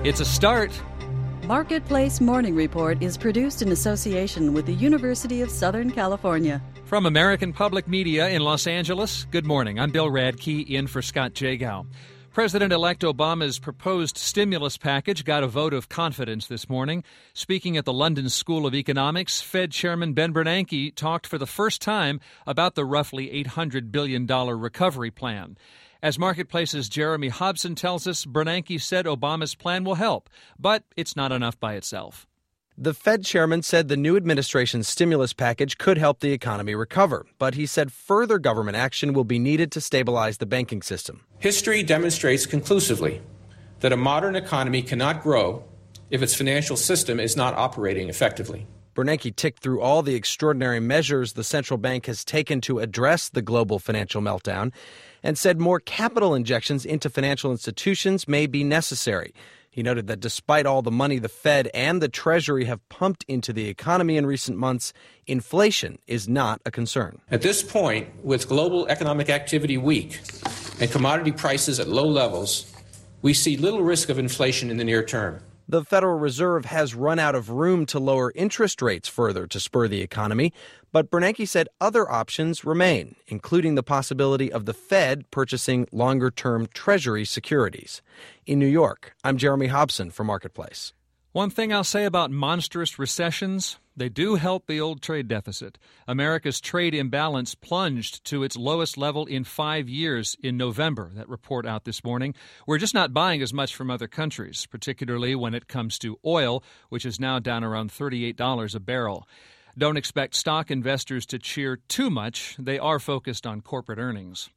It's a start. Marketplace Morning Report is produced in association with the University of Southern California. From American Public Media in Los Angeles, good morning. I'm Bill Radke, in for Scott Jagow. President-elect Obama's proposed stimulus package got a vote of confidence this morning. Speaking at the London School of Economics, Fed Chairman Ben Bernanke talked for the first time about the roughly $800 billion recovery plan. As Marketplace's Jeremy Hobson tells us, Bernanke said Obama's plan will help, but it's not enough by itself. The Fed chairman said the new administration's stimulus package could help the economy recover, but he said further government action will be needed to stabilize the banking system. History demonstrates conclusively that a modern economy cannot grow if its financial system is not operating effectively. Bernanke ticked through all the extraordinary measures the central bank has taken to address the global financial meltdown and said more capital injections into financial institutions may be necessary. He noted that despite all the money the Fed and the Treasury have pumped into the economy in recent months, inflation is not a concern. At this point, with global economic activity weak and commodity prices at low levels, we see little risk of inflation in the near term. The Federal Reserve has run out of room to lower interest rates further to spur the economy, but Bernanke said other options remain, including the possibility of the Fed purchasing longer-term Treasury securities. In New York, I'm Jeremy Hobson for Marketplace. One thing I'll say about monstrous recessions, they do help the old trade deficit. America's trade imbalance plunged to its lowest level in 5 years in November, that report out this morning. We're just not buying as much from other countries, particularly when it comes to oil, which is now down around $38 a barrel. Don't expect stock investors to cheer too much. They are focused on corporate earnings.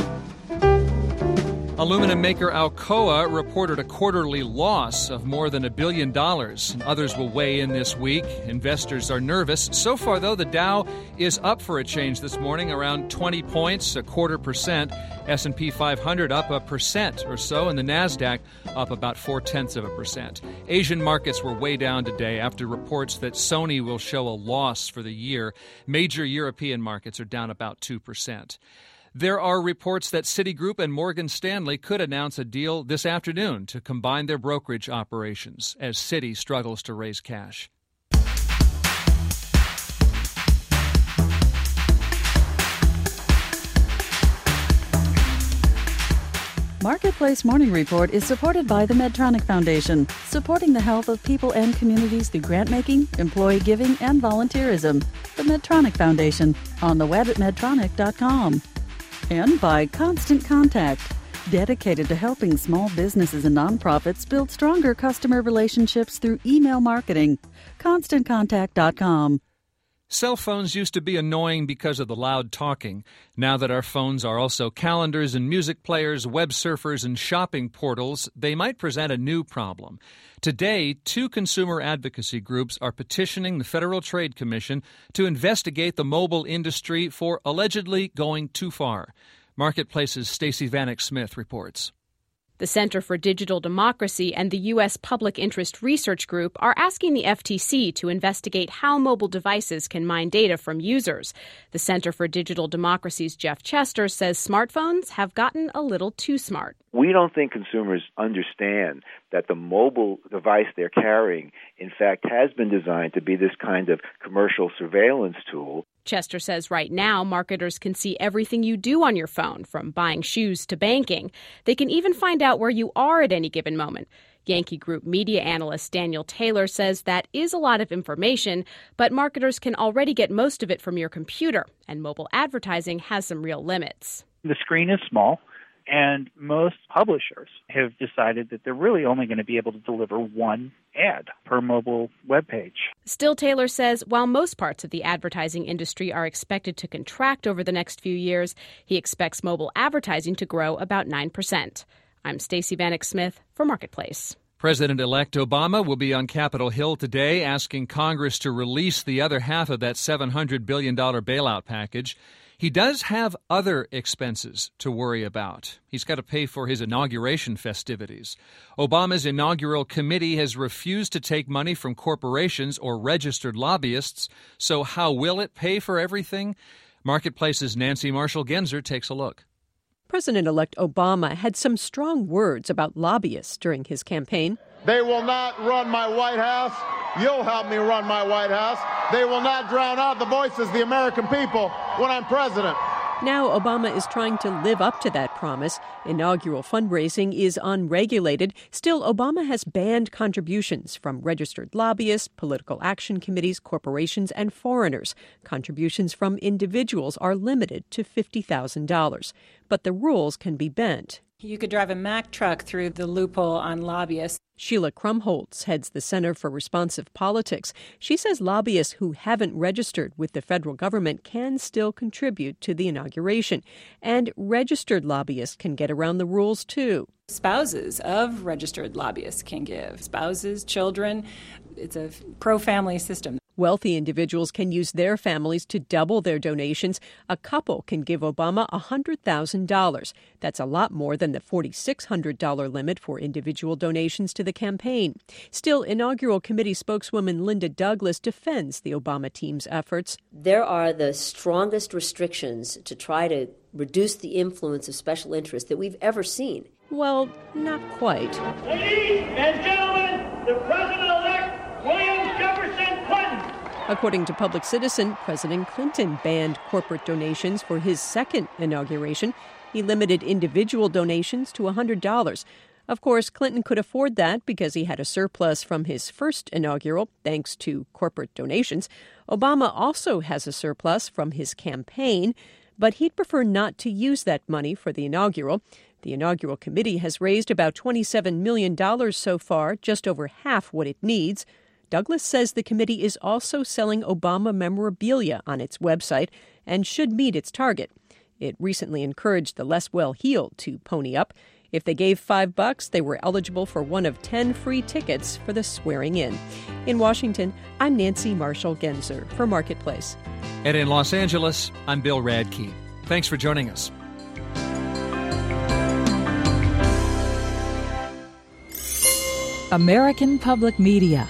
Aluminum maker Alcoa reported a quarterly loss of more than $1 billion. Others will weigh in this week. Investors are nervous. So far, though, the Dow is up for a change this morning, around 20 points, 0.25%. S&P 500 up 1% or so, and the Nasdaq up about 0.4%. Asian markets were way down today after reports that Sony will show a loss for the year. Major European markets are down about 2%. There are reports that Citigroup and Morgan Stanley could announce a deal this afternoon to combine their brokerage operations as Citi struggles to raise cash. Marketplace Morning Report is supported by the Medtronic Foundation, supporting the health of people and communities through grant-making, employee giving, and volunteerism. The Medtronic Foundation, on the web at medtronic.com. And by Constant Contact, dedicated to helping small businesses and nonprofits build stronger customer relationships through email marketing. ConstantContact.com. Cell phones used to be annoying because of the loud talking. Now that our phones are also calendars and music players, web surfers, and shopping portals, they might present a new problem. Today, 2 consumer advocacy groups are petitioning the Federal Trade Commission to investigate the mobile industry for allegedly going too far. Marketplace's Stacey Vanek Smith reports. The Center for Digital Democracy and the U.S. Public Interest Research Group are asking the FTC to investigate how mobile devices can mine data from users. The Center for Digital Democracy's Jeff Chester says smartphones have gotten a little too smart. We don't think consumers understand that the mobile device they're carrying, in fact, has been designed to be this kind of commercial surveillance tool. Chester says right now, marketers can see everything you do on your phone, from buying shoes to banking. They can even find out where you are at any given moment. Yankee Group media analyst Daniel Taylor says that is a lot of information, but marketers can already get most of it from your computer, and mobile advertising has some real limits. The screen is small, and most publishers have decided that they're really only going to be able to deliver one ad per mobile web page. Still, Taylor says while most parts of the advertising industry are expected to contract over the next few years, he expects mobile advertising to grow about 9%. I'm Stacey Vanek Smith for Marketplace. President-elect Obama will be on Capitol Hill today asking Congress to release the other half of that $700 billion bailout package. He does have other expenses to worry about. He's got to pay for his inauguration festivities. Obama's inaugural committee has refused to take money from corporations or registered lobbyists. So how will it pay for everything? Marketplace's Nancy Marshall-Genzer takes a look. President-elect Obama had some strong words about lobbyists during his campaign. They will not run my White House. You'll help me run my White House. They will not drown out the voices of the American people when I'm president. Now Obama is trying to live up to that promise. Inaugural fundraising is unregulated. Still, Obama has banned contributions from registered lobbyists, political action committees, corporations, and foreigners. Contributions from individuals are limited to $50,000. But the rules can be bent. You could drive a Mack truck through the loophole on lobbyists. Sheila Krumholtz heads the Center for Responsive Politics. She says lobbyists who haven't registered with the federal government can still contribute to the inauguration. And registered lobbyists can get around the rules, too. Spouses of registered lobbyists can give. Spouses, children. It's a pro-family system. Wealthy individuals can use their families to double their donations. A couple can give Obama $100,000. That's a lot more than the $4,600 limit for individual donations to the campaign. Still, inaugural committee spokeswoman Linda Douglas defends the Obama team's efforts. There are the strongest restrictions to try to reduce the influence of special interests that we've ever seen. Well, not quite. Ladies and gentlemen, the President-elect William Jefferson Clinton. According to Public Citizen, President Clinton banned corporate donations for his second inauguration. He limited individual donations to $100. Of course, Clinton could afford that because he had a surplus from his first inaugural, thanks to corporate donations. Obama also has a surplus from his campaign, but he'd prefer not to use that money for the inaugural. The inaugural committee has raised about $27 million so far, just over half what it needs. Douglas says the committee is also selling Obama memorabilia on its website and should meet its target. It recently encouraged the less well-heeled to pony up. If they gave $5, they were eligible for one of 10 free tickets for the swearing-in. In Washington, I'm Nancy Marshall-Genzer for Marketplace. And in Los Angeles, I'm Bill Radke. Thanks for joining us. American Public Media.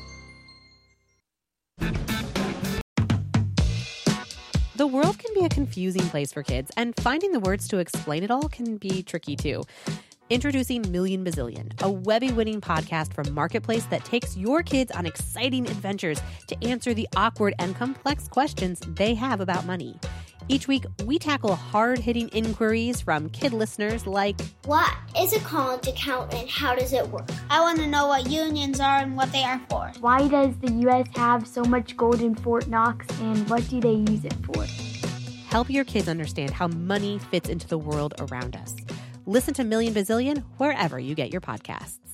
The world can be a confusing place for kids, and finding the words to explain it all can be tricky, too. Introducing Million Bazillion, a Webby-winning podcast from Marketplace that takes your kids on exciting adventures to answer the awkward and complex questions they have about money. Each week, we tackle hard-hitting inquiries from kid listeners like, what is a college account and how does it work? I want to know what unions are and what they are for. Why does the U.S. have so much gold in Fort Knox and what do they use it for? Help your kids understand how money fits into the world around us. Listen to Million Bazillion wherever you get your podcasts.